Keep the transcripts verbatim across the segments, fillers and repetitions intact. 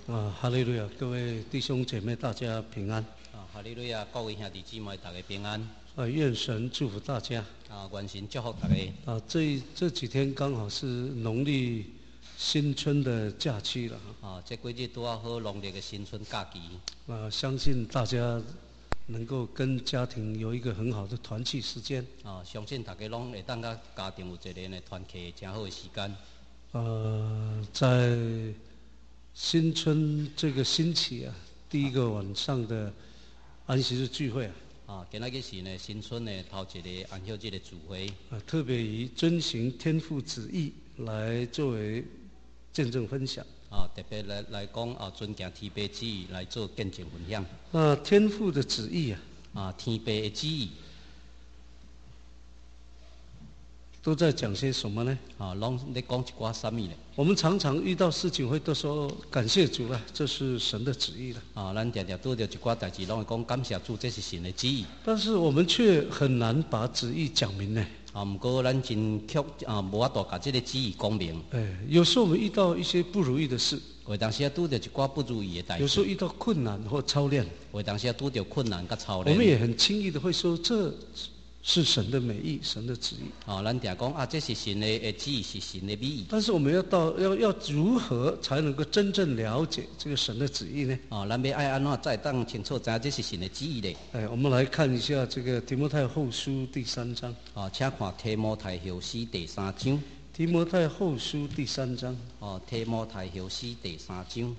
啊，哈利路亚！各位弟兄姐妹，大家平安。 啊，哈利路亚！各位兄弟姊妹，大家平安。 啊，愿神祝福大家。 啊，愿神祝福大家。 啊，这这几天刚好是农历新春的假期了。 啊，这几日拄啊好农历的新春假期。 啊，相信大家能够跟家庭有一个很好的团聚时间。 啊，相信大家拢会当甲家庭有一个呢团契真好的时间。 呃，在新春这个星期啊，第一个晚上的安息日聚会啊。 啊，今仔日是呢新春呢头一个安息日的聚会。 啊，特别以遵行天父旨意来作为见证分享。 啊，特别来来讲啊，遵行天父旨意来做见证分享。 那天父的旨意啊， 啊，天父的旨意都在讲些什么呢？ 啊，拢咧讲一寡什么呢？ 我们常常遇到事情会都说感谢主了，这是神的旨意了。 啊，咱常常拄到一寡代志，拢会讲感谢主，这是神的旨意。 但是我们却很难把旨意讲明呢。 啊，不过咱真确啊，无法度把这个旨意讲明。 哎，有时候我们遇到一些不如意的事， 有当时啊拄到一寡不如意的代志。 有时候遇到困难或操练， 有当时啊拄到困难甲操练。 我们也很轻易的会说这是神的美意，神的旨意。 啊，咱常讲啊，这是神的旨意，是神的美意。 但是我们要到要要如何才能够真正了解这个神的旨意呢？ 啊，咱要爱安怎才当清楚知影这是神的旨意呢？ 哎，我们来看一下这个提摩太后书第三章。 啊，请看提摩太后书第三章。 提摩太后书第三章。 哦，提摩太后书第三章。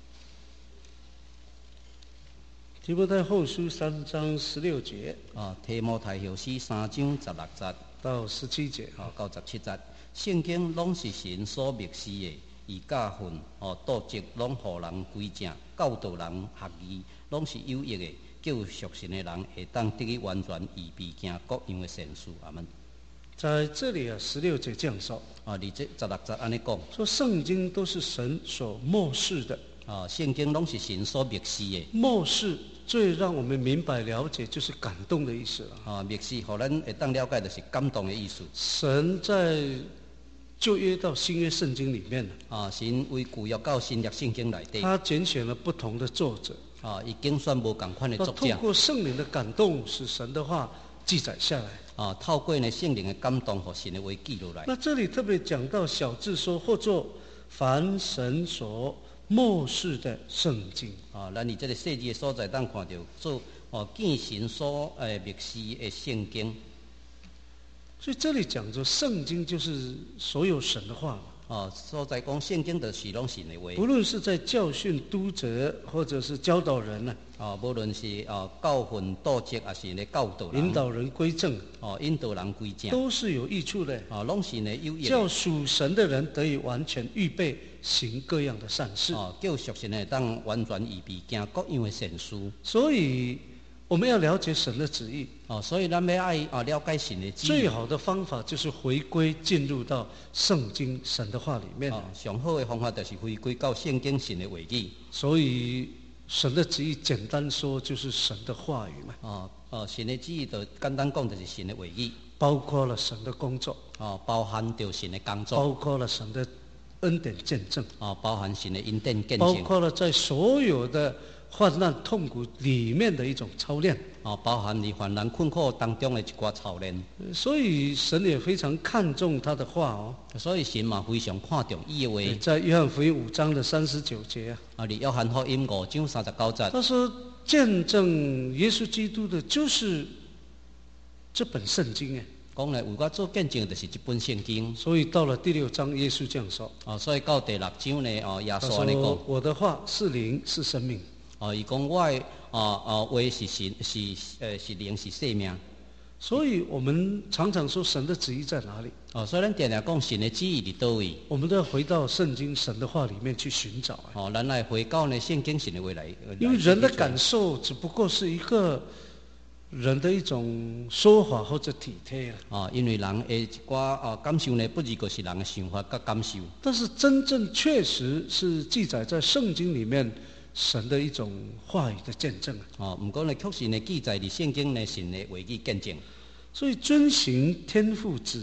提摩太后书三章十六节。 啊，提摩太后书三章十六节到十七节。 啊，到十七节。圣经拢是神所默示的，而教训、哦道则拢互人归正，教导人学义，拢是有益的，叫属神的人会当得以完全预备行各样的善事。阿门。 在这里啊，十六节这样说。 啊，你这十六节安尼讲， 说圣经都是神所默示的。 啊，圣经拢是神所默示的。 默示最让我们明白了解，就是感动的意思了。 啊，默示，互咱会当了解，就是感动的意思。 神在旧约到新约圣经里面， 啊，神为旧约到新约圣经内底， 他拣选了不同的作者。 啊，已经选无共款的作者。 透过圣灵的感动，使神的话记载下来。 啊，透过呢圣灵的感动和神的话记录来。 那这里特别讲到小字说，或作凡神所默示的圣经。 啊，咱伫这个细字的所在，当看到做哦见神所诶默示的圣经。 所以这里讲说，圣经就是所有神的话。 啊，所在讲圣经就是拢神的话。 不论是在教训、督责，或者是教导人呢， 啊，无论是啊教训、道责，还是咧教导人， 引导人归正， 哦，引导人归正， 都是有益处的。 啊，拢是呢有益的， 叫属神的人得以完全预备行各样的善事。 啊，叫属神的当完全预备行各样的善事。 所以我们要了解神的旨意。 哦，所以咱要爱啊了解神的旨意。 最好的方法就是回归进入到圣经神的话里面。 啊，上好的方法就是回归到圣经神的话语。 所以神的旨意简单说就是神的话语嘛。 啊啊，神的旨意就简单讲就是神的话语， 包括了神的工作。 啊，包含着神的工作。 包括了神的恩典见证。 啊，包含神的恩典见证。 包括了在所有的患难痛苦里面的一种操练。 啊，包含你患难困苦当中的一寡操练。 所以神也非常看重他的话哦。 所以神嘛非常看重伊的话。 在约翰福音五章的三十九节啊。 啊，你约翰福音五章三十九节。 他说，见证耶稣基督的就是这本圣经哎。 讲来为我做见证，就是这本圣经。 所以到了第六章，耶稣这样说。 啊，所以到第六章呢，哦，耶稣安尼讲： 我的话是灵，是生命。 哦，伊讲我的啊啊话是神，是呃是灵，是生命。 所以我们常常说神的旨意在哪里？ 哦，所以咱常常讲神的旨意伫倒位。 我们都要回到圣经神的话里面去寻找。 哦，咱来回到呢圣经神的话来。 因为人的感受只不过是一个人的一种说法或者体贴啊，因为人的一寡啊感受呢，不如就是人的想法甲感受。 但是真正确实是记载在圣经里面神的一种话语的见证啊。不过呢，确实呢记载伫圣经呢神的话语见证。 所以遵行天父旨意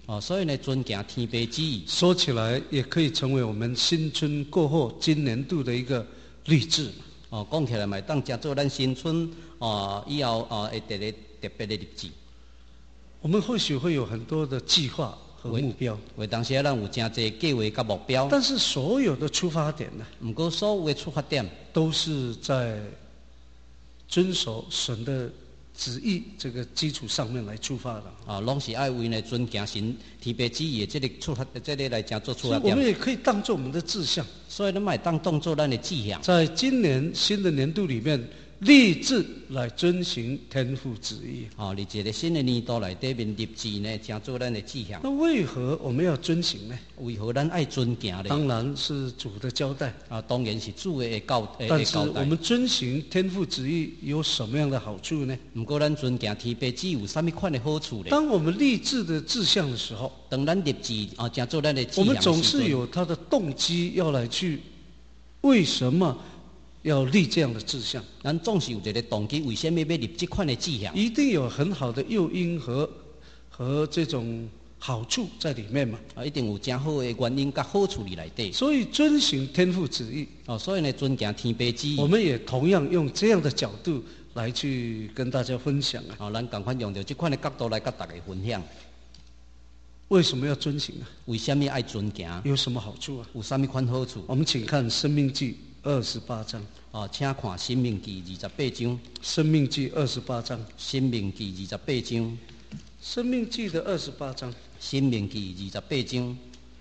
哦，所以呢，尊敬天父旨意。 说起来也可以成为我们新春过后今年度的一个励志。 哦，讲起来嘛，当加做咱新春哦以后哦会得个特别的日子。 我们或许会有很多的计划和目标， 为当时咱有真侪计划甲目标， 但是所有的出发点呢， 不过所有的出发点都是在遵守神的旨意这个基础上面来出发的。 啊，拢是爱为呢尊敬神天父旨意的这个出发，这个来讲做出发点。 所以我们也可以当做我们的志向。 所以咱买当当做咱的志向。 在今年新的年度里面，立志来遵行天父旨意。 哦，你一个新的年度内底面立志呢，讲做咱的志向。 那为何我们要遵行呢？ 为何咱爱尊敬呢？ 当然是主的交代。 啊，当然是主的教的但是交代。 我们遵行天父旨意有什么样的好处呢？ 不过咱尊敬天父旨意有什么款的好处呢？ 当我们立志的志向的时候， 当咱立志啊，讲做咱的志向， 我们总是有他的动机要来去，为什么要立这样的志向？ 咱总是有一个动机，为什么要立这款的志向？ 一定有很好的诱因和和这种好处在里面嘛。 啊，一定有真好的原因甲好处伫内底。 所以遵行天父旨意， 哦，所以呢，尊敬天父旨意。 我们也同样用这样的角度来去跟大家分享啊。 哦，咱赶快用着这款的角度来甲大家分享。 为什么要遵行啊？ 为什么爱尊敬？ 有什么好处啊？ 有什么款好处？ 我们请看《生命记》二十八章。 哦，请看《生命记》二十八章。《 生命记》二十八章。 生命记二十八章。《 生命记》的二十八章。 生命记二十八章。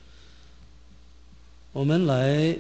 我们来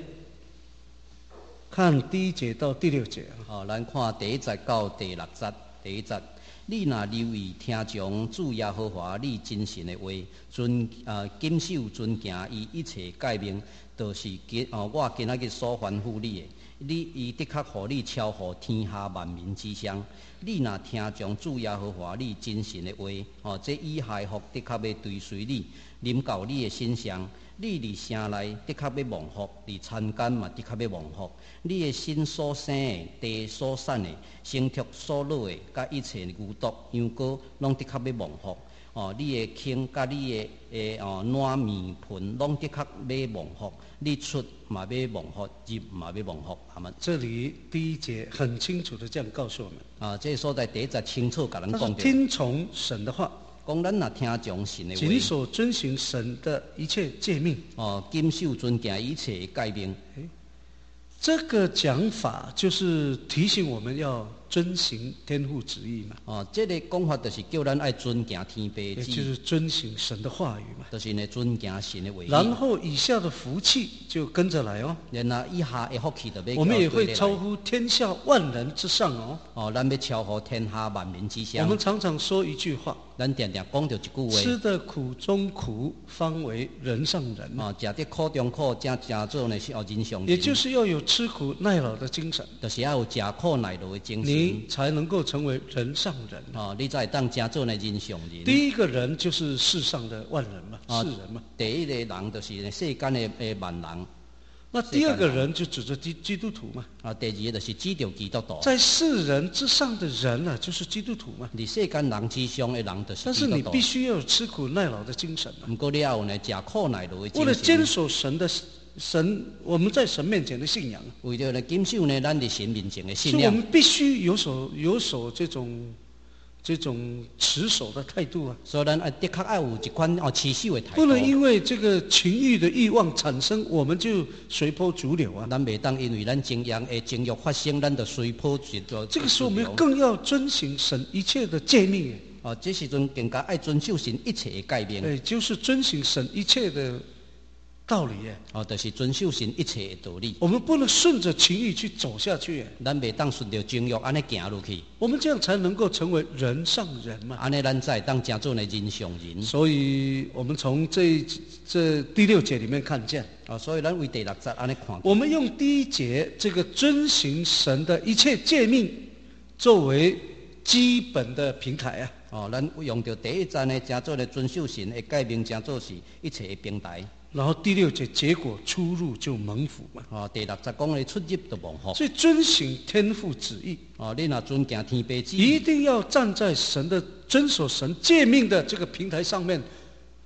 看第一节到第六节啊。 哦，咱看第一节到第六节。第一节。你若留意听从主耶和华你真神的话，遵啊谨守遵行伊一切诫命，就是今哦我今仔日所吩咐你的。你伊的确互你超乎天下万民之上。你若听从主耶和华你真神的话，哦，这以下福的确要追随你，临到你的身上。你伫城内的确要蒙福，伫田间嘛的确要蒙福。你的身所生的、地所产的、牲畜所落的，甲一切牛犊、羊羔，拢的确要蒙福。哦，你的茎甲你的诶哦烂面盆，拢的确要蒙福。你出嘛要蒙福，入嘛要蒙福。阿们。 这里第一节很清楚的这样告诉我们。 啊，这所在第一节清楚甲咱讲着。 听从神的话。 讲咱若听从神的话， 谨守遵行神的一切诫命。 哦，谨守遵行一切诫命。 这个讲法就是提醒我们要遵行天父旨意嘛。 哦，这个讲法就是叫咱爱尊敬天父旨意， 也就是遵行神的话语嘛。 就是呢尊敬神的话语。 然后以下的福气就跟着来哦。 然后以下的福气就要我们也会超乎天下万人之上哦。 哦，咱要超乎天下万民之上。 我们常常说一句话。 咱常常讲着一句话。 吃得苦中苦，方为人上人。 哦，食得苦中苦，才才做呢是哦人上人。 也就是要有吃苦耐劳的精神。 就是要有吃苦耐劳的精神。 你才能够成为人上人。 哦，你才当真做呢人上人。 第一个人就是世上的万人嘛， 哦、 世人嘛。 第一个人就是呢世间的诶万人。 那第二个人就指着基基督徒嘛。 啊，第二个就是指着基督徒。 在世人之上的人啊，就是基督徒嘛。 你世间人之上的人就是基督徒。 但是你必须要有吃苦耐劳的精神啊。 不过你要有呢吃苦耐劳的精神。 为了坚守神的神，我们在神面前的信仰。 为了呢坚守呢咱的神面前的信仰。 所以我们必须有所有所这种。这种持守的态度啊， 所以咱的确要有一款哦持守的态度。 不能因为这个情欲的欲望产生，我们就随波逐流啊。 咱袂当因为咱情欲的情欲发生，咱就随波逐流。 这个时候我们更要遵行神一切的诫命。 哦，这时阵更加爱遵守神一切的诫命。 哎，就是遵行神一切的道理耶。 哦，就是遵守神一切的道理。 我们不能顺着情欲去走下去。 咱袂当顺着情欲安尼行落去。 我们这样才能够成为人上人嘛。 安尼咱才当真做呢人上人。 所以我们从这这第六节里面看见。 啊、哦，所以咱为第六节安尼看。 我们用第一节这个遵行神的一切诫命作为基本的平台啊。 哦，咱用着第一节呢，叫做呢遵守神的诫命，叫做是一切的平台。 然后第六节结果出入就蒙福嘛。 哦，第六节讲的出入就蒙福。 所以遵行天父旨意。 哦，你若尊敬天父旨意， 一定要站在神的遵守神诫命的这个平台上面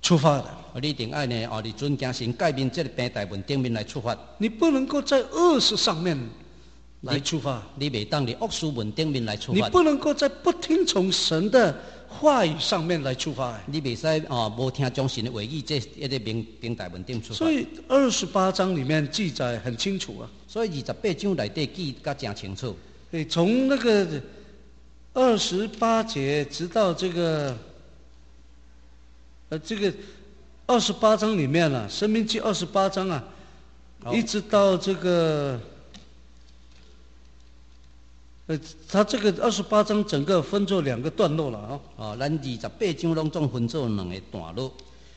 出发的。 你一定爱呢哦，你尊敬神改变这个平台文顶面来出发。 你不能够在恶事上面来出发， 你袂当伫恶事文顶面来出你发。 不能够在不听从神的话语上面来出发。 你袂使哦，无听从神的话语，这一个平平台文顶出发。 所以二十八章里面记载很清楚啊。 所以二十八章内底记甲真清楚。 对，从那个二十八节直到这个，呃，这个二十八章里面啊，申命记二十八章啊，一直到这个，呃，他这个二十八章整个分作两个段落了啊。 哦，咱二十八章拢总分作两个段落。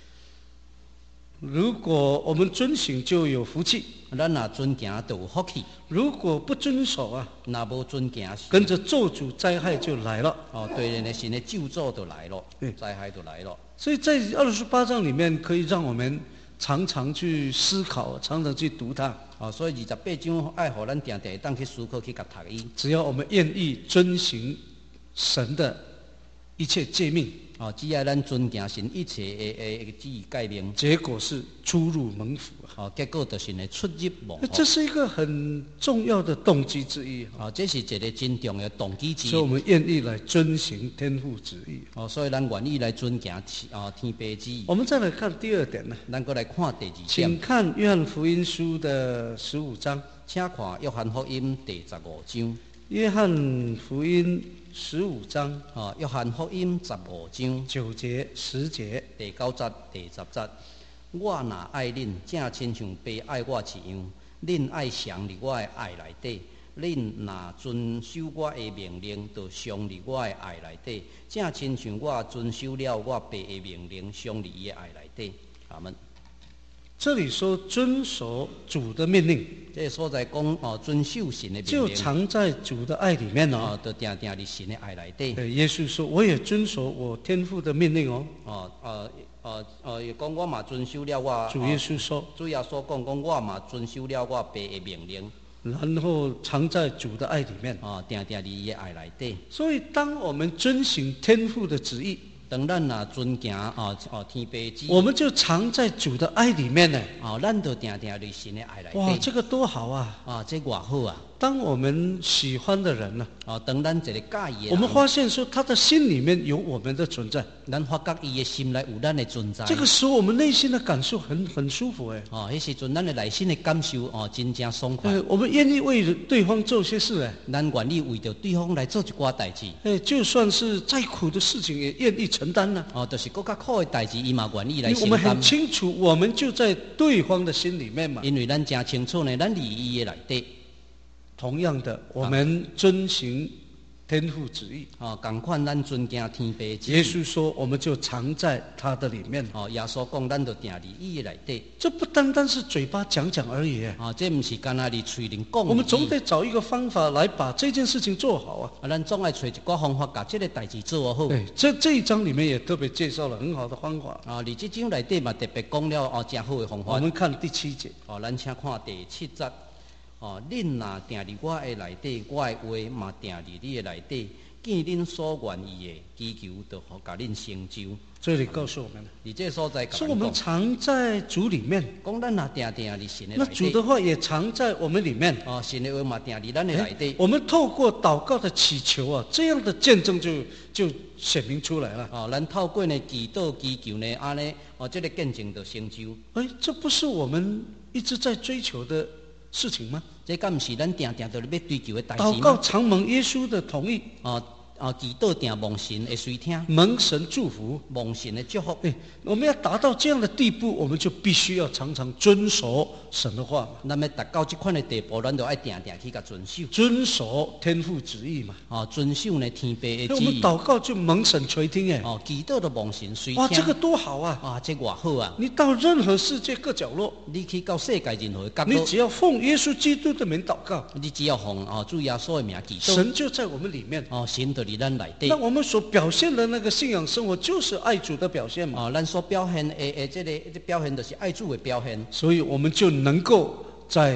如果我们遵行，就有福气； 咱若遵行，就有福气； 如果不遵守啊， 若无遵行， 跟着咒诅灾害就来了。 哦，对的，神的咒诅就来了，灾害就来了。 所以在二十八章里面，可以让我们常常去思考，常常去读它。 哦，所以二十八章爱互咱定定当去思考，去甲读伊。 只要我们愿意遵行神的一切诫命。 哦，只要咱遵行神一切的诶旨意诫命， 结果是出入蒙福啊！ 哦，结果就是呢出入蒙福。 这是一个很重要的动机之一啊！哦，这是一个真重要的动机之一。 所以我们愿意来遵行天父旨意。 哦，所以咱愿意来遵行啊天父旨意。 我们再来看第二点呢。 咱过来看第二点。 请看约翰福音书的十五章。 请看约翰福音第十五章。 约翰福音十五章啊，约翰福音十五章九节、十节， 第九节、第十节。我若爱恁，正亲像爸爱我一样，恁爱常伫我的爱内底。恁若遵守我的命令，就常伫我的爱内底。正亲像我遵守了我爸的命令，常伫伊的爱内底。阿门。 这里说遵守主的命令， 这个所在讲哦，遵守神的命令， 就藏在主的爱里面哦。 哦，就定定伫神的爱内底。 对，耶稣说：“我也遵守我天父的命令哦。” 哦，呃，呃，呃，伊讲我嘛遵守了我。 主耶稣说：“ 主耶稣讲讲我嘛遵守了我爸的命令。” 然后藏在主的爱里面。 哦，定定伫伊的爱内底。 所以，当我们遵行天父的旨意， 当咱若遵行哦哦天父旨意， 我们就藏在主的爱里面呢。 哦，咱就定定伫神的爱内底。 哇，这个多好啊！ 啊，这偌好啊！ 当我们喜欢的人呢， 哦，当咱一个介意的人， 我们发现说他的心里面有我们的存在， 咱发觉伊的心内有咱的存在。 这个时候我们内心的感受很很舒服哎。 哦，迄时阵咱的内心的感受哦，真正爽快。 哎，我们愿意为对方做些事哎。 咱愿意为着对方来做一寡代志。 哎，就算是再苦的事情也愿意承担呢。 哦，就是更较苦的代志，伊嘛愿意来承担。 我们很清楚，我们就在对方的心里面嘛。 因为咱真清楚呢，咱伫伊的内底。 同样的，我们遵行天父旨意。 哦，共款咱尊敬天父旨意。 耶稣说，我们就藏在他的里面。 哦，耶稣讲，咱就定伫伊的内底。 这不单单是嘴巴讲讲而已。 哦，这不是干那哩嘴里讲。 我们总得找一个方法来把这件事情做好啊。 啊，咱总爱找一个方法，把这个代志做好。 对，这这一章里面也特别介绍了很好的方法。 啊，伫这章内底嘛特别讲了哦，真好的方法。 我们看第七节。 哦，咱请看第七节。哦，恁若定伫我的内底，我的话嘛定伫你的内底。见恁所愿意的祈求，就互甲恁成就。 这里告诉我们， 你这所在是我们藏在主里面。 讲咱若定定伫神的内底， 那主的话也藏在我们里面。 哦，神的话嘛定伫咱的内底。 我们透过祷告的祈求啊，这样的见证就就显明出来了。 哦，咱透过呢祈祷祈求呢，安尼哦，这个见证就成就。 哎，这不是我们一直在追求的事情吗？ 这敢不是咱定定在要追求的代志吗？ 祷告常蒙耶稣的同意。 哦。啊，祈祷定蒙神的垂听， 蒙神祝福， 蒙神的祝福。 哎，我们要达到这样的地步，我们就必须要常常遵守神的话。 咱要达到这款的地步，咱就要定定去甲遵守。 遵守天父旨意嘛。 哦，遵守呢天父的旨意。 我们祷告就蒙神垂听哎。 哦，祈祷就蒙神垂听。 哇，这个多好啊！ 啊，这偌好啊！ 你到任何世界各角落， 你去到世界任何角落， 你只要奉耶稣基督的名祷告， 你只要奉哦主耶稣的名祈祷， 神就在我们里面。 哦，神就伫咱内底。 那我们所表现的那个信仰生活，就是爱主的表现嘛。 哦，咱所表现的诶，这个这表现就是爱主的表现。 所以我们就能够在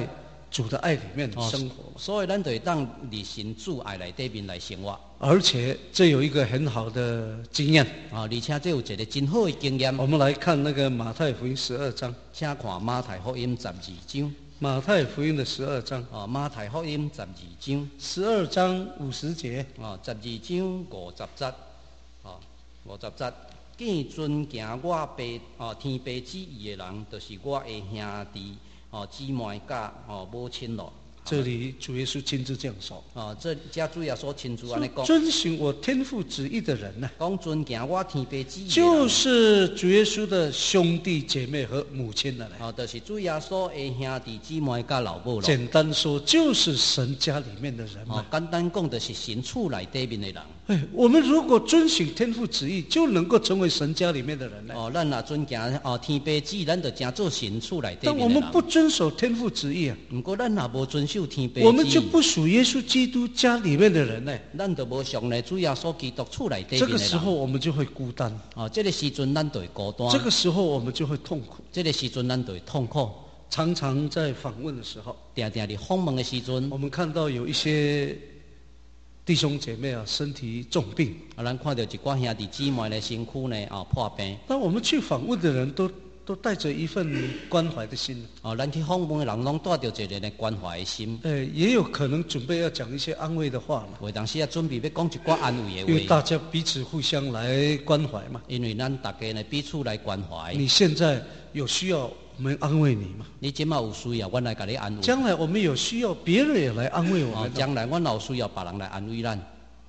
主的爱里面生活， 哦、所以咱就会当伫神主爱内底面来生活。 而且这有一个很好的经验啊，而且这有一个真好的经验。 我们来看那个马太福音十二章， 请看马太福音十二章。 马太福音的十二章， 啊，马太福音十二章， 十二章五十节， 啊，十二章五十节，啊，五十节，见尊敬我爸，啊，天父旨意的人，就是我的兄弟，哦、啊，姊妹甲哦母亲咯。 这里主耶稣亲自这样说。 啊，这家主耶稣亲自安尼讲。 遵行我天父旨意的人呢、啊？ 讲尊敬我天父旨意。 就是主耶稣的兄弟姐妹和母亲了、 啊，就是主耶稣的兄弟姊妹甲老母咯。 简单说，就是神家里面的人嘛。 啊，简单讲，就是神厝内底面的人。 哎，我们如果遵行天父旨意，就能够成为神家里面的人呢。 哦，咱若尊敬哦天父旨意，咱就真做神厝内底面的人。 但我们不遵守天父旨意啊。 不过咱若无遵守天父旨意， 我们就不属耶稣基督家里面的人呢。 咱就无上来主耶稣基督厝内底面的人。 这个时候我们就会孤单。 哦，这个时阵咱就会孤单。 这个时候我们就会痛苦。 这个时阵咱就会痛苦。 常常在访问的时候， 定定伫访问的时阵， 我们看到有一些弟兄姐妹啊，身体重病。 啊，咱看到一寡兄弟姊妹的身躯呢啊破病。 那我们去访问的人都都带着一份关怀的心。 哦，咱去访问的人拢带着一个呢关怀的心。 呃，也有可能准备要讲一些安慰的话嘛。 有当时啊，准备要讲一寡安慰的话。 因为大家彼此互相来关怀嘛。 因为咱大家呢彼此来关怀。 你现在有需要我们安慰你吗？ 你今嘛有需要，我来给你安慰。 将来我们有需要，别人也来安慰我们。 哦，将来我有需要，别人来安慰咱。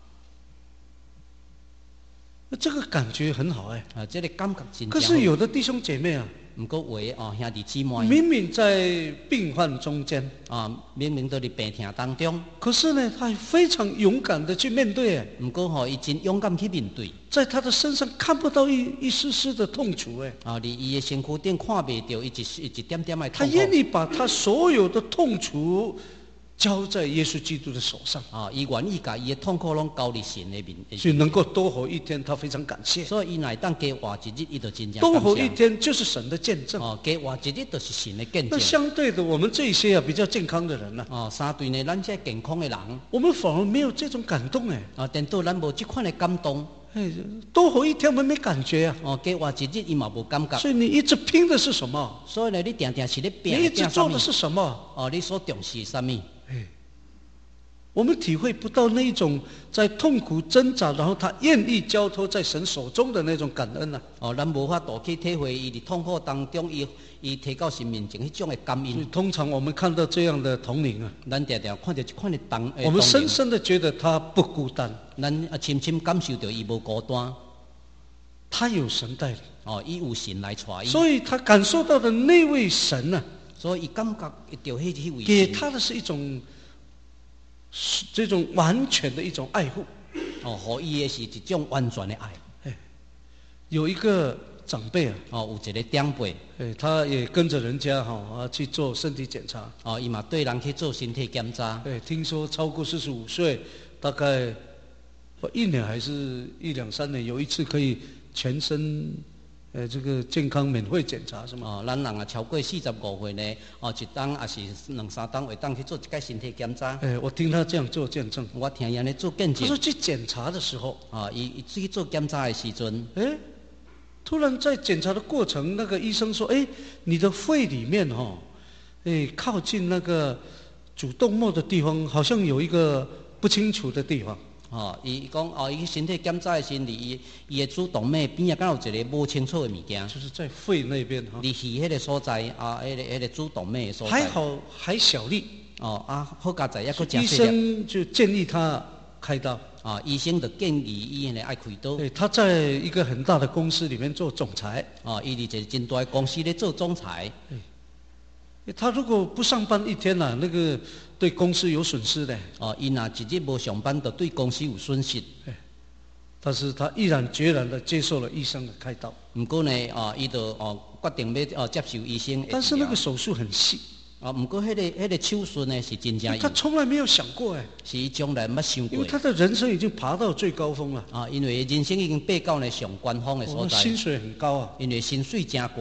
这个感觉很好哎。 啊，这个感觉真。 可是有的弟兄姐妹啊， 不过为哦兄弟姊妹， 明明在病患中间啊，明明都在病痛当中， 可是呢，他非常勇敢的去面对哎。 不过吼，伊真勇敢去面对。 在他的身上看不到一一丝丝的痛楚哎。 啊，伫伊的身躯顶看不到一一一点点的痛苦。 他愿意把他所有的痛楚交在耶稣基督的手上。 啊，伊愿意把伊的痛苦拢交伫神的面。 所以能够多活一天，他非常感谢。 所以伊乃当加活一日，伊就真正多活一天就是神的见证。 哦，加活一日就是神的见证。 那相对的，我们这些啊比较健康的人呢、 啊？哦，相对呢，咱这健康的人， 我们反而没有这种感动哎。 啊，颠倒咱无这款的感动。 哎，多活一天我们没感觉啊。 哦，加活一日伊嘛无感觉。 所以你一直拼的是什么？ 所以呢，你定定是咧拼。 你一直做的是什么？ 哦，你所重视什么？ 哎。我们体会不到那一种在痛苦挣扎，然后他愿意交托在神手中的那种感恩啊。 哦，咱无法度去体会伊伫痛苦当中，伊伊提到神面前迄种的感恩。 通常我们看到这样的同龄啊， 咱常常看到一款的同， 我们深深的觉得他不孤单。 咱啊深深感受到伊无孤单， 他有神带领。 哦，伊有神来带伊。 所以他感受到的那位神呢、啊， 所以伊感觉到迄迄位神给他的是一种。这种完全的一种爱护， 哦，和伊的是一种完全的爱。 哎，有一个长辈啊， 哦，有一个长辈， 哎，他也跟着人家哈啊去做身体检查。 哦，伊嘛对人去做身体检查。 哎，听说超过四十五岁，大概一年还是一两三年，有一次可以全身。呃，这个健康免费检查是吗？ 哦，咱人啊超过四十五岁呢，哦，一当也是两三当会当去做一个身体检查。 哎，我听他这样做见证。 我听人咧做见证。 他说去检查的时候， 啊，伊伊去做检查的时阵， 哎，突然在检查的过程，那个医生说，哎，你的肺里面哈、哦，哎，靠近那个主动脉的地方，好像有一个不清楚的地方。 哦，伊讲哦，伊身体检查的时，伊伊的主动脉边啊，敢有一个无清楚的物件， 就是在肺那边哈。 离肺迄个所在啊，迄、那个迄、那个主动脉的所在。 还好还小粒。 哦啊，好佳在，抑佫真医生就建议他开刀。 啊，医生就建议伊呢爱开刀。 对，他在一个很大的公司里面做总裁。 啊，伊伫一个真大的公司咧做总裁。 他如果不上班一天啊，那个对公司有损失的。 哦，伊若一日无上班，就对公司有损失。 但是他毅然决然的接受了医生的开刀。 不过呢，哦，伊就哦决定要哦接受医生的治疗。 但是那个手术很细。 啊，不过迄、那个迄、那个手术呢是真正。 他从来没有想过哎。 是伊从来没想过。 因为他的人生已经爬到最高峰了。 啊，因为人生已经爬到呢上高峰的所在。 哦、薪水很高啊。 因为薪水真高。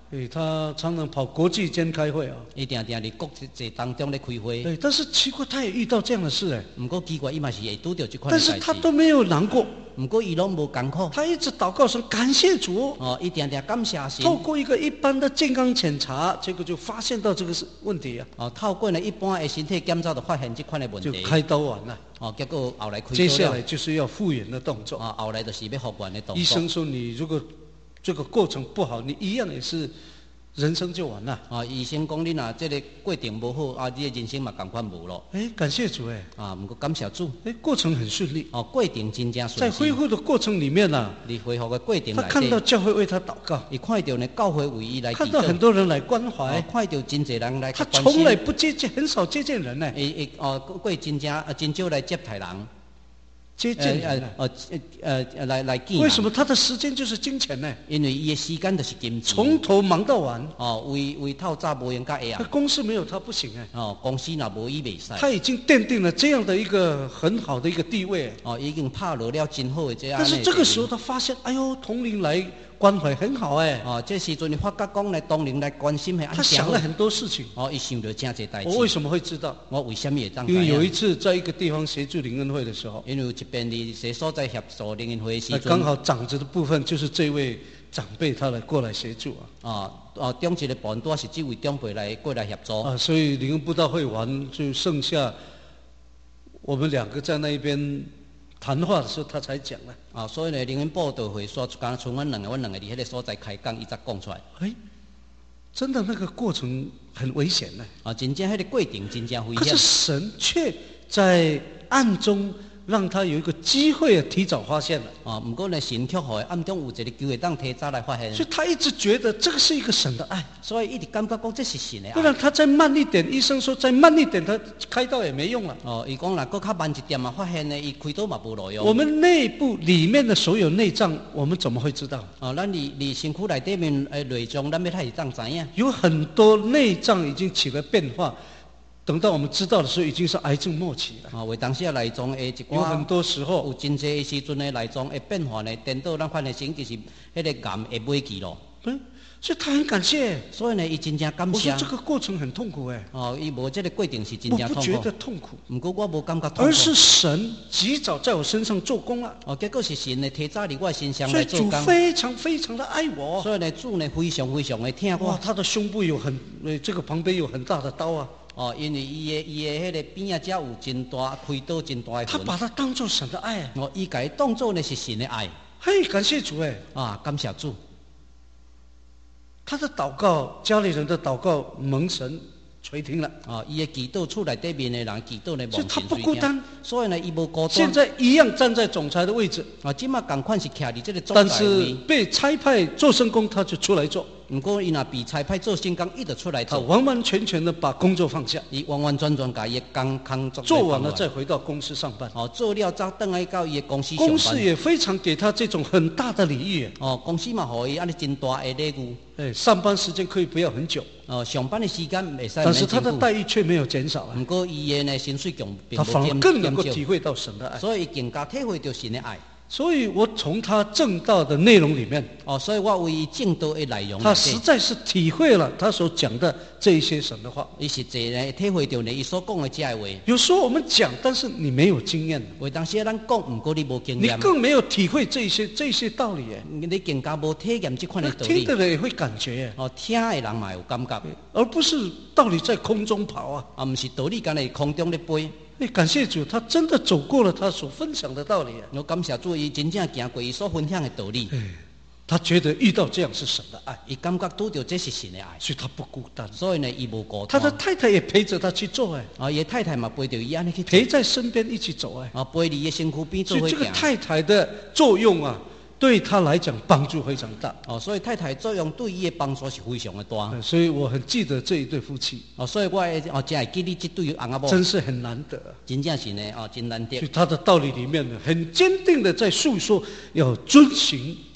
哎，他常常跑国际间开会啊。 伊定定伫国际当中咧开会。 对，但是奇怪，他也遇到这样的事哎。 不过奇怪，伊嘛是会拄到这款但的代志。 是他都没有难过。 不过伊拢无艰苦。 他一直祷告说感谢主。 哦，伊定定感谢神。 透过一个一般的健康检查，结果就发现到这个是问题啊。 哦，透过呢一般的身体检查，就发现这款的问题。 就开刀完了。 哦，结果后来开刀了。 接下来就是要复原的动作。 啊，后来就是要复原的动作。 医生说你如果这个过程不好，你一样也是人生就完了。 啊，医生讲你若这个过程无好，啊，你的人生嘛同款无咯。 哎，感谢主哎。 啊，不过感谢主。 哎，过程很顺利。 哦，过程真正顺利。 在恢复的过程里面呢、啊， 你恢复的过程里面， 他看到教会为他祷告， 伊看到呢教会为伊来祈祷， 看到很多人来关怀， 哦、看到真侪人来他关心。 从来不接见，很少接见人呢。 伊伊哦，过真正啊真少来接待人。 接见人呢？ 呃呃呃来来见人。 为什么他的时间就是金钱呢？ 因为伊的时间就是金钱。 从头忙到晚。 哦，为为透早无闲到下他公司没有他不行哎。 哦，公司若无伊袂使。 他已经奠定了这样的一个很好的一个地位。 哦，已经拍落了真好的这样。 但是这个时候他发现，哎呦，同龄来关怀很好哎。 哦，这时阵你发觉讲呢，同龄来关心很。 他想了很多事情。 哦，伊想到真侪代志。 我为什么会知道？ 我为什么会当？ 因为有一次在一个地方协助灵恩会的时候， 因为有一边的些所在协助灵恩会的时阵， 刚好长子的部分就是这位长辈他来过来协助啊。 哦哦，中级的部分多是这位长辈来过来协助。 啊，所以灵恩布道会完就剩下我们两个在那一边谈话的时候，他才讲了。 啊，所以呢，灵恩布道会说，刚剩阮两个，阮两个伫迄个所在开讲，伊才讲出来。 哎，真的那个过程很危险呢。 啊，真正迄个过程真正危险。 可是神却在暗中让他有一个机会提早发现了。 啊，不过呢，神却互暗中有一个机会当提早来发现。 所以他一直觉得这个是一个神的爱， 所以一直感觉讲这是神的爱。 不然他再慢一点，医生说再慢一点，他开刀也没用了。 哦，伊讲若搁较慢一点嘛，发现呢，伊开刀嘛无路用。 我们内部里面的所有内脏，我们怎么会知道？ 哦，咱里里身躯内底面诶内脏，咱要太是当知影。 有很多内脏已经起了变化。等到我们知道的时候，已经是癌症末期了。 啊，为当时内脏诶一有很多时候有真济时阵诶内脏诶变化呢，颠倒咱发现成就是迄个癌诶尾期咯。 嗯，所以他很感谢。 所以呢，伊真正感谢。 我说这个过程很痛苦哎。 哦，伊无这个过程是真正痛苦。 我不觉得痛苦。 不过我无感觉痛苦。 而是神及早在我身上做工了。 哦，结果是神呢提早伫我身上来做工。 所以主非常非常的爱我。 所以呢，主呢非常非常的疼我。 哇，他的胸部有很，呃，这个旁边有很大的刀啊。 哦，因为伊的伊的迄个边啊，遮有真大开刀真大的痕。 他把它当作神的爱。 哦，伊家当作呢是神的爱。 嘿，感谢主哎！ 啊，感谢主。 他的祷告，家里人的祷告，蒙神垂听了。 啊，伊的祈祷厝内底面的人祈祷呢，蒙神他不孤单。 所以呢，伊无孤单。 现在一样站在总裁的位置。 啊，今嘛共款是徛伫这个总裁位。 但是被差派做圣工，他就出来做。 不过伊若被差派做圣工，伊就出来做。 他完完全全的把工作放下。 伊完完全全把伊的工工作做完了再回到公司上班。 哦，做了再倒来到伊的公司上班。 公司也非常给他这种很大的礼遇。 哦，公司嘛，互伊安尼真大的礼遇。 哎，上班时间可以不要很久。 哦，上班的时间袂使。 但是他的待遇却没有减少啊。 不过伊的呢薪水并并他反而更能够体会到神的爱。 所以更加体会到神的爱。 所以我从他正道的内容里面， 哦，所以我为正道的内容， 他实在是体会了他所讲的这一些神的话。 伊实际呢体会到呢，伊所讲的这话。 有时候我们讲，但是你没有经验。 为当时咱讲，不过你无经验。 你更没有体会这些这些道理诶。 你更加无体验这款的道理。 听的人也会感觉。 哦，听的人嘛有感觉， 而不是道理在空中跑啊。 啊，不是道理，干在空中咧飞。 哎，感谢主，他真的走过了他所分享的道理啊！ 我感谢主，伊真正行过伊所分享的道理。 哎，他觉得遇到这样是神的爱， 伊感觉拄到这是神的爱， 所以他不孤单。 所以呢，伊无孤单。 他的太太也陪着他去做哎。 啊，伊太太嘛陪着伊安尼去陪在身边一起走哎。 啊，陪你的身躯边做伙行。 所以这个太太的作用啊，对他来讲帮助非常大。 哦，所以太太作用对伊的帮助是非常的大。 所以我很记得这一对夫妻。 哦，所以我哦真会记你这对翁仔某。 真是很难得。 真正是呢，哦，真难得。 所以他的道理里面呢，很坚定的在诉说要遵行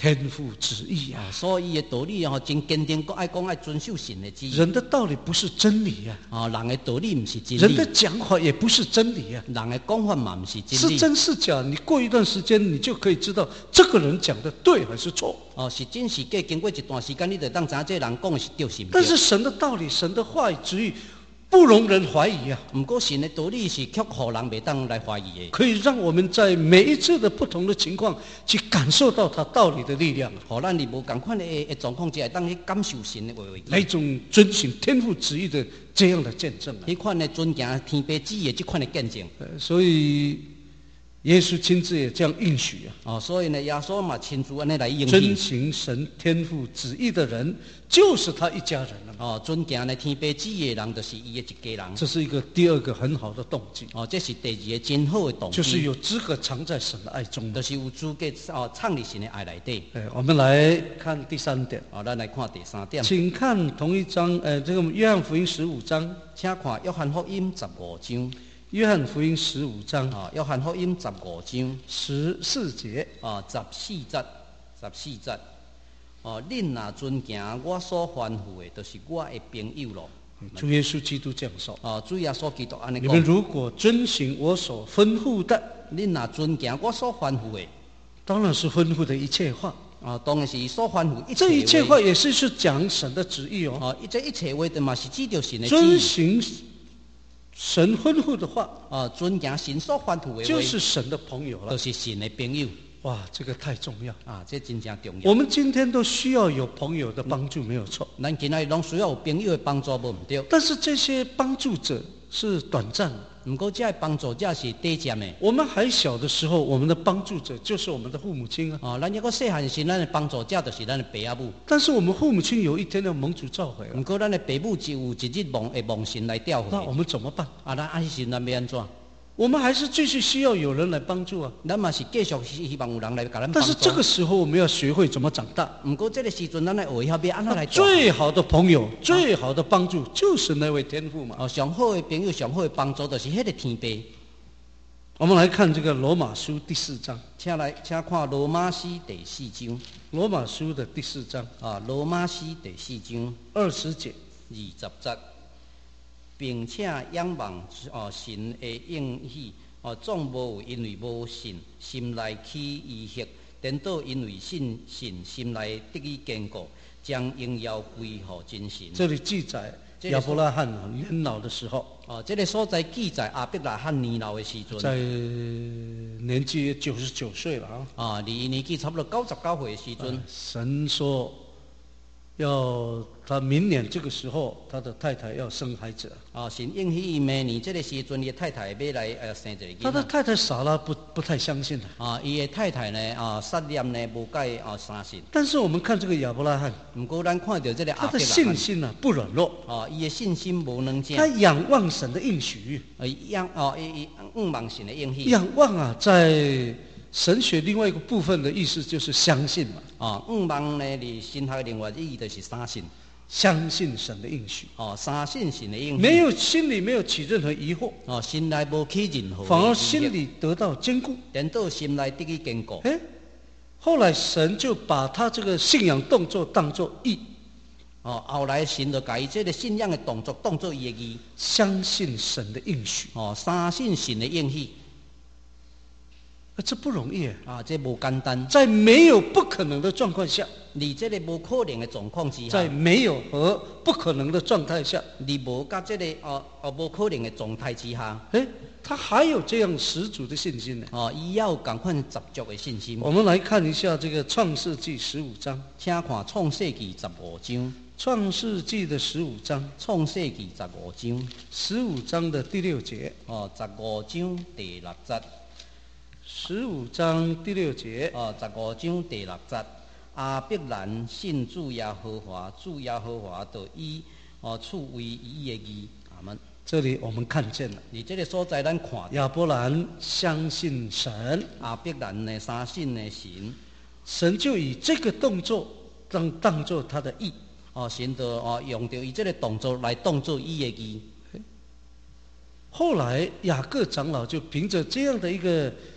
天父旨意啊。 所以伊的道理吼，真坚定，爱讲爱遵守神的旨意。 人的道理不是真理呀、 啊，人的道理不是真理。 人的讲法也不是真理呀、 人的讲法嘛不是真理。 是真是假？你过一段时间，你就可以知道这个人讲的对还是错。 哦，是真是假？经过一段时间，你就当知影这人讲的是对是唔对。 但是神的道理、神的话语旨意，不容人怀疑啊！ 不过神的道理是却互人袂当来怀疑的， 可以让我们在每一次的不同的情况，去感受到他道理的力量， 互咱伫无共款的的状况之下，当去感受神的话语， 那种遵循天父旨意的这样的见证啊！ 迄款的尊敬天父旨意的这款的见证。 呃，所以耶稣亲自也这样应许啊！ 哦，所以呢，耶稣嘛亲自安尼来应遵许。 行神天父旨意的人，就是他一家人了。 哦，尊敬呢天父旨意的人，就是伊的一家人。 这是一个第二个很好的动机。 哦，这是第二个真好的动机， 就是有资格藏在神的爱中。 就是有资格哦藏伫神的爱内底。 哎，我们来看第三点。 哦，咱来看第三点。 请看同一章，呃，这个约翰福音十五章。 请看约翰福音十五章。 约翰福音十五章。 啊，约翰福音十五章十四节。 啊，十四节，十四节。哦，恁若尊敬我所吩咐的，就是我的朋友咯。 主耶稣基督这样说。 哦，主耶稣基督安尼讲。 你们如果遵行我所吩咐的， 恁若尊敬我所吩咐的， 当然是吩咐的一切话。 啊，当然是所吩咐一切。 这一切话也是是讲神的旨意哦。 哦，这一切话的嘛是指着神的旨意。 遵行神吩咐的话， 啊，尊敬神所吩咐的话， 就是神的朋友了， 就是神的朋友。 哇，这个太重要啊！这真正重要。 我们今天都需要有朋友的帮助，没有错。 咱今仔日拢需要有朋友的帮助，无唔对。 但是这些帮助者是短暂的。 不过，这帮助者是短暂的。 我们还小的时候，我们的帮助者就是我们的父母亲啊。 哦，咱一个细汉时，咱的帮助者就是咱的爸阿母。 但是我们父母亲有一天要蒙主召回了。 不过，咱的爸母就有一日蒙会蒙神来调回。 那我们怎么办？ 啊，咱安时咱要安怎？ 我们还是继续需要有人来帮助啊。 咱嘛是继续希望有人来给咱帮助。 但是这个时候我们要学会怎么长大。 不过这个时阵，咱来学一下要安怎来。 最好的朋友、最好的帮助，就是那位天父嘛。 哦，上好的朋友、上好的帮助，就是迄个天父。 我们来看这个罗马书第四章。 请来，请看罗马书第四章。 罗马书的第四章啊，罗马书第四章二十节、 二十节。并且仰望哦神的应许哦，总无有因为无信，心内起疑惑；颠倒因为信信，心内得以坚固，将荣耀归乎真神。 这里记载亚伯拉罕年老的时候， 哦，这个所在记载亚伯拉罕年老的时阵， 在年纪九十九岁了啊。 啊，离年纪差不多九十九岁的时阵， 神说要他明年这个时候，他的太太要生孩子。 啊，神应许伊明年这个时阵，伊的太太要来呃生一个囡仔。 他的太太傻了，不不太相信了。 啊，伊的太太呢啊，杀念呢无解啊相信。 但是我们看这个亚伯拉罕， 不过咱看到这个亚伯拉罕， 他的信心啊不软弱。 啊，伊的信心无能降。 他仰望神的应许。 呃，仰哦，伊伊仰望神的应许。 仰望啊，在神学另外一个部分的意思就是相信嘛。 啊，仰望呢，伫神学另外意义就是相信。 相信神的应许。 哦，相信神的应许。 没有心里没有起任何疑惑。 哦，心内无起任何。 反而心里得到坚固。 等到心内得以坚固。 哎，后来神就把他这个信仰动作当作义。 哦，后来神就把伊这个信仰的动作当作伊的义。 相信神的应许。 哦，相信神的应许。 这不容易啊！这无简单。 在没有不可能的状况下， 你这个无可能的状况之下， 在没有和不可能的状态下， 你无甲这个哦哦无可能的状态之下， 哎，他还有这样十足的信心呢。 哦，伊要有共款十足的信心。 我们来看一下这个创世纪十五章， 请看创世纪十五章。 创世纪的十五章， 创世纪十五章， 十五章的第六节。 哦，十五章第六节。 十五章第六节。 哦，十五章第六节。亚伯兰信主耶和华，主耶和华就以哦赐为伊的义。阿门。 这里我们看见了， 你这个所在咱看亚伯兰相信神， 亚伯兰呢相信呢神， 神就以这个动作当当做他的义。 哦，神就哦用着伊这个动作来当做伊的义。 后来雅各长老就凭着这样的一个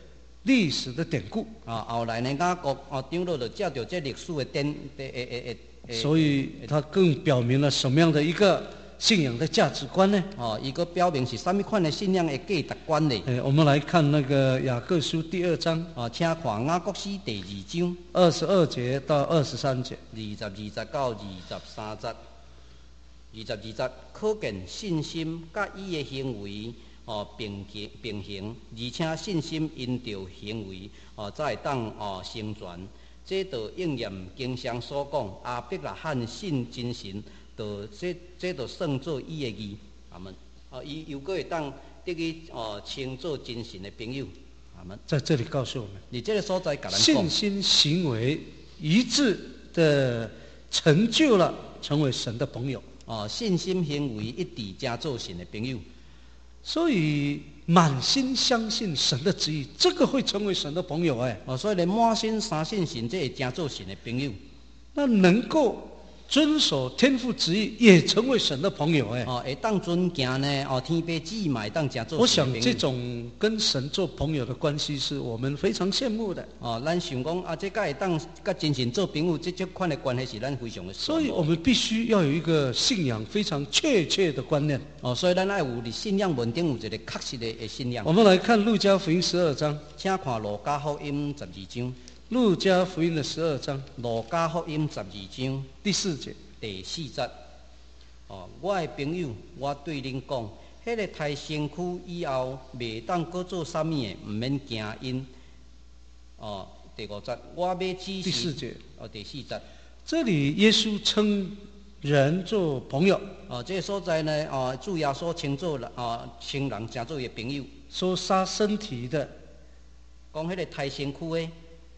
历史的典故。 啊，后来呢，雅各啊长老就照着这历史的典诶诶诶诶， 所以它更表明了什么样的一个信仰的价值观呢？ 哦，伊个表明是什么款的信仰的价值观呢？ 哎，我们来看那个雅各书第二章， 啊，请看雅各书第二章二十二节到二十三节。 二十二节到二十三节，二十二节可见信心甲伊的行为哦并行并行，而且信心因着行为哦才会当哦成全。这就应验经上所讲，亚伯拉罕信真神，就这这就算做伊的义。阿门。哦，伊又搁会当得去哦称做真神的朋友。阿门。 在这里告诉我们， 你这个所在甲咱信讲， 心行为一致的成就了成为神的朋友。 哦，信心行为一致加做神的朋友。 所以满心相信神的旨意，这个会成为神的朋友。哎， 哦，所以咧满心相信神，这会加做神的朋友。 那能够遵守天父旨意，也成为神的朋友。哎， 哦，会当遵行呢，哦，天父旨意嘛会当加做我神的朋友。 想这种跟神做朋友的关系，是我们非常羡慕的。 哦，咱想讲啊，这个会当甲真神做朋友，这这款的关系是咱非常的羡慕。 所以我们必须要有一个信仰非常确切的观念。 哦，所以咱爱有伫信仰门顶有一个确实的的信仰。 我们来看路加福音十二章， 请看路加福音十二章， 路加福音的十二章路加福音十二章第四节。 第四节。哦，我的朋友，我对恁讲，迄、那个胎身躯以后，袂当搁做啥物的，毋免惊因。哦，第五节，我要指示。 第四节。 哦，第四节。 这里耶稣称人做朋友， 哦，这个所在呢，哦，主要所称作人，哦，称人称做伊朋友。 说杀身体的， 讲迄个胎身躯的，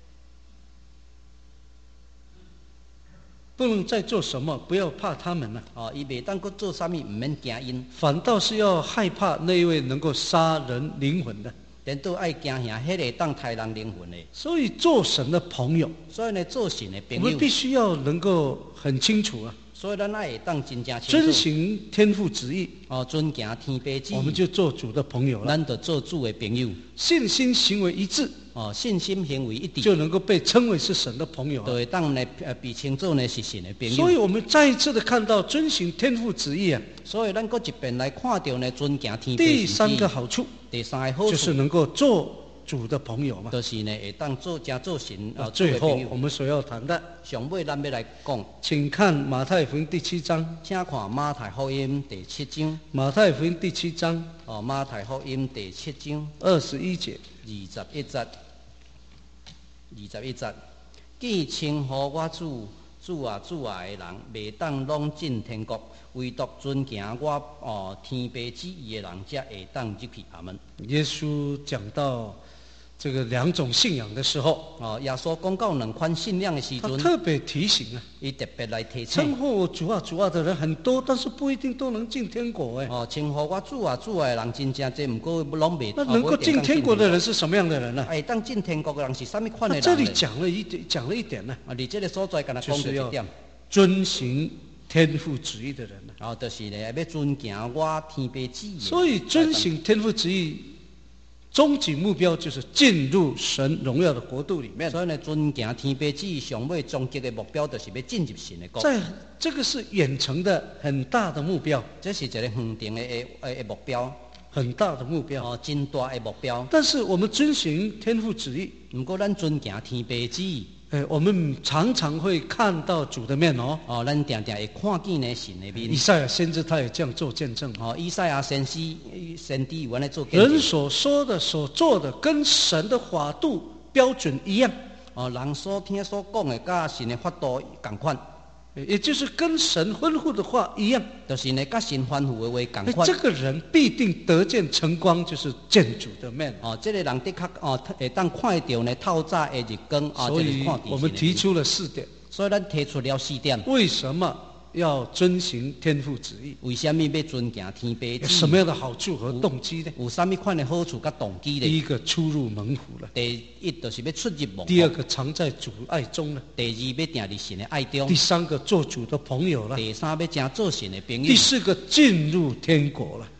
不能再做什么，不要怕他们了。 哦，伊袂当搁做啥物，毋免惊因。 反倒是要害怕那一位能够杀人灵魂的。 颠倒爱惊吓，迄个当杀人灵魂的。 所以做神的朋友， 所以呢，做神的朋友， 我们必须要能够很清楚啊， 所以咱爱会当真正清楚遵行天父旨意， 哦，遵行天父旨意， 我们就做主的朋友了。 咱就做主的朋友。 信心行为一致， 哦，信心行为一致， 就能够被称为是神的朋友就了。 会当呢呃被称作呢是神的朋友。 所以我们再一次的看到遵行天父旨意啊， 所以咱搁一遍来看到呢，遵行天父第三旨意个好处第三个好处就是能够做主的朋友嘛。 就是呢会当做加做神啊， 呃最后做的朋友我们所要谈的， 上尾咱要来讲， 请看马太福音第七章。 请看马太福音第七章。 马太福音第七章哦，马太福音第七章二十一节。 二十一节，二十一节，既称呼我主主啊主啊的人，袂当拢进天国，唯独遵行我哦天父旨意的人，才会当入去。阿门。 耶稣讲到这个两种信仰的时候， 哦，耶稣讲到两款信仰的时阵， 他特别提醒啊， 伊特别来提称醒。 呼我主啊主啊的人很多，但是不一定都能进天国。哎， 哦，称呼我主啊主啊的人真正多，不过拢袂。 那能够进天国的人是什么样的人呢？ 哎，当进天国的人是什么款的那人呢？ 这里讲了一点，讲了一点呢， 啊，你这个所在，跟他讲到一点。 遵行天父旨意的人呢， 哦，就是呢，要遵行我天父旨意。 所以遵行天父旨意，终极目标就是进入神荣耀的国度里面。 所以呢，遵行天父旨意上尾终极的目标，就是要进入神的国。 在这个是远程的很大的目标， 这是一个远程的诶诶目标， 很大的目标。 哦，真大的目标。 但是我们遵行天父旨意， 不过咱遵行天父旨意。 哎，我们常常会看到主的面哦。 哦，咱常常会看见呢神的面。 以赛亚先知他也这样做见证。 哦，以赛亚先知先知原来做见证。 人所说的、所做的，跟神的法度标准一样。 哦，人所听所讲的，甲神的法度同款。 也就是跟神吩咐的话一样， 就是呢，甲神吩咐的话同款。 这个人必定得见晨光，就是见主的面。 哦，这个人的确哦，会当看到呢透早的日光啊， 所以就是看我们提出了四点。 所以咱提出了四点。 为什么要遵行天父旨意？ 为什么要遵行天父旨意？ 什么样的好处和动机呢？ 有什么款的好处甲动机呢？ 第一个，出入猛虎了。 第一就是要出入猛虎。 第二个，常在主爱中了。 第二，要定伫神的爱中。 第三个，做主的朋友了。 第三，要正做神的朋友。 第四个，进入天国了。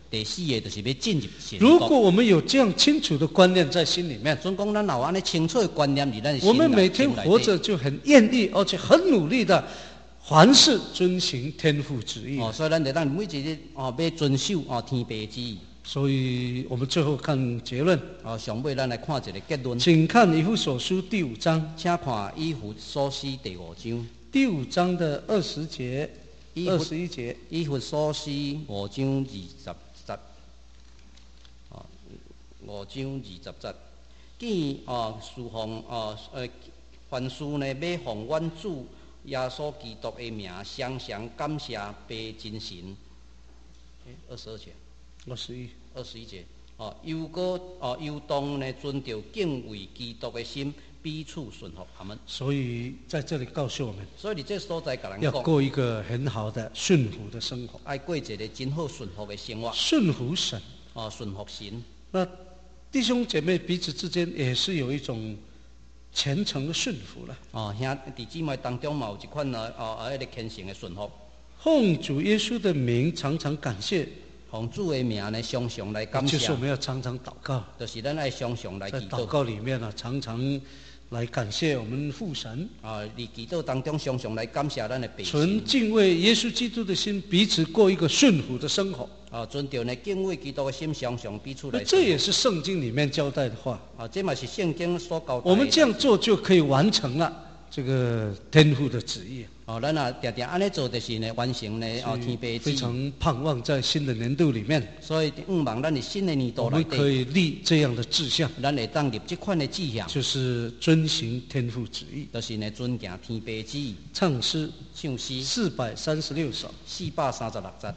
第四个就是要进入神如国。 果我们有这样清楚的观念在心里面， 所以讲，咱有安尼清楚的观念伫咱的心内我们每天活着就很愿意，而且很努力的，凡事遵行天父旨意。 哦，所以咱就咱每一日哦要遵守哦天父的旨意。 所以我们最后看结论。 哦，上尾咱来看一个结论。 请看以弗所书第五章， 请看以弗所书第五章， 第五章的二十节、二十一节。 以弗所书五章二十节，哦，五章二十节，见哦侍奉哦呃，凡事呢要奉阮主耶稣基督的名，常常感谢爸真神。二十二节。 二十一， 二十一节，哦，又个哦，又当呢，存着敬畏基督的心，彼此顺服他们。 所以在这里告诉我们， 所以你这所在甲人要讲， 过一个很好的顺服的生活， 爱过一个真好顺服的生活。 顺服神。 哦，顺服神。 那弟兄姐妹彼此之间也是有一种虔诚的顺服了。 哦，兄弟姊妹当中嘛有一款呢，哦，迄个虔诚的顺服。 奉主耶稣的名，常常感谢。 奉主的名呢，常常来感谢。 就是我们要常常祷告。 就是咱爱常常来祈祷。 在祷告里面呢、啊，常常来感谢我们父神。 啊，伫祈祷当中常常来感谢咱的父神。 存敬畏耶稣基督的心，彼此过一个顺服的生活。 啊，存着呢敬畏基督的心，常常彼此来。 这也是圣经里面交代的话。 啊，这嘛是圣经所交代。 我们这样做就可以完成了这个天父的旨意。 哦，咱啊常常安尼做，就是呢完成呢哦天父的旨意。 非常盼望在新的年度里面， 所以盼望咱的新的年度我们可以立这样的志向， 咱会当立这款的志向， 就是遵行天父旨意， 就是呢遵行天父的旨意。 唱诗， 唱诗四百三十六首， 四百三十六节。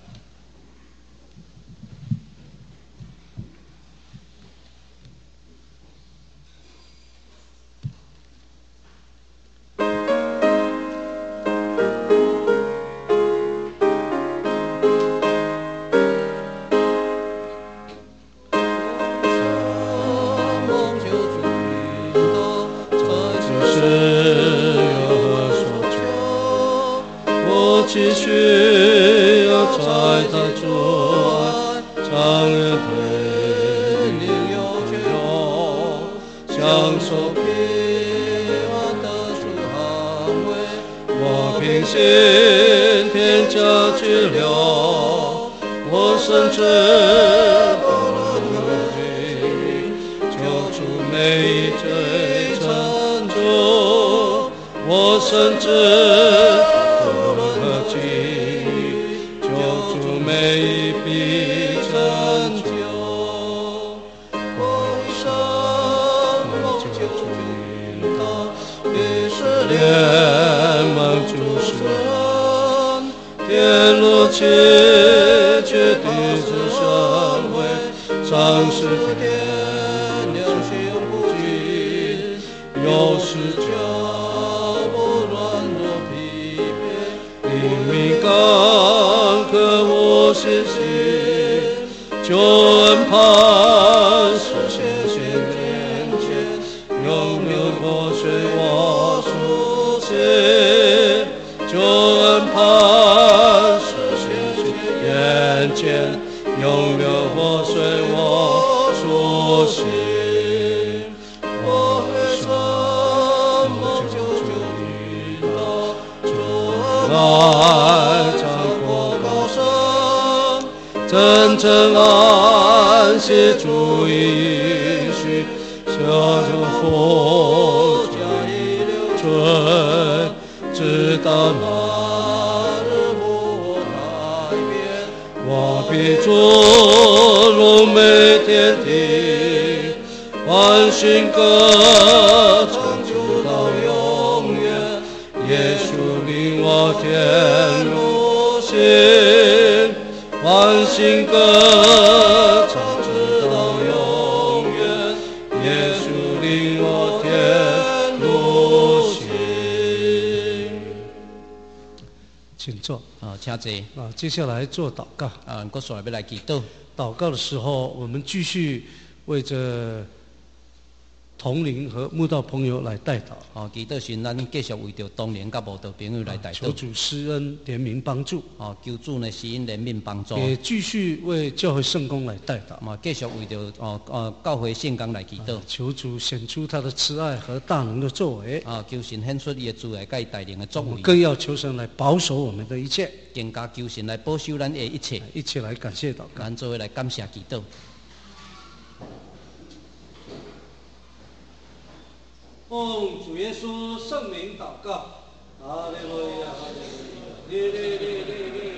继续要在他做常人对你有求，享受平安的主安慰，我平心添加去了，我甚至不能尽救出每一罪成就，我甚至每一笔成就，为什么救主引导，也是联盟主神，天落气却地之神为，上是天良心不尽，有时脚步软弱疲惫，黎明刚可我信心，救恩磐石显现面前，永流活水我苏醒，救恩磐石显现眼前，永流活水我苏醒。我为什么救主引导，主爱长阔高深，真正安息主应许，下着风加以流春，直到那日不改变，我必坐入每天地，欢欣歌唱直到永远，耶稣领我天路行，欢欣歌唱直到永远，耶稣领我天路行。请坐啊，请坐。 啊，接下来做祷告。 啊，我所要来祈祷。 祷告的时候，我们继续为着同龄和慕道朋友来代祷。 哦，祈祷神，咱继续为着同龄甲慕道朋友来代祷。 求主施恩怜悯帮助。 哦，求主呢施恩怜悯帮助。 也继续为教会圣工来代祷。 嘛，继续为着哦哦教会圣工来祈祷。 求主显出他的慈爱和大能的作为。 啊，求神显出伊的慈爱甲伊大能的作为。 更要求神来保守我们的一切。 更加求神来保守咱的一切。 一起来感谢祷告。 咱做伙来感谢祈祷。 奉主耶稣圣名祷告，哈利路亚，哈利路亚，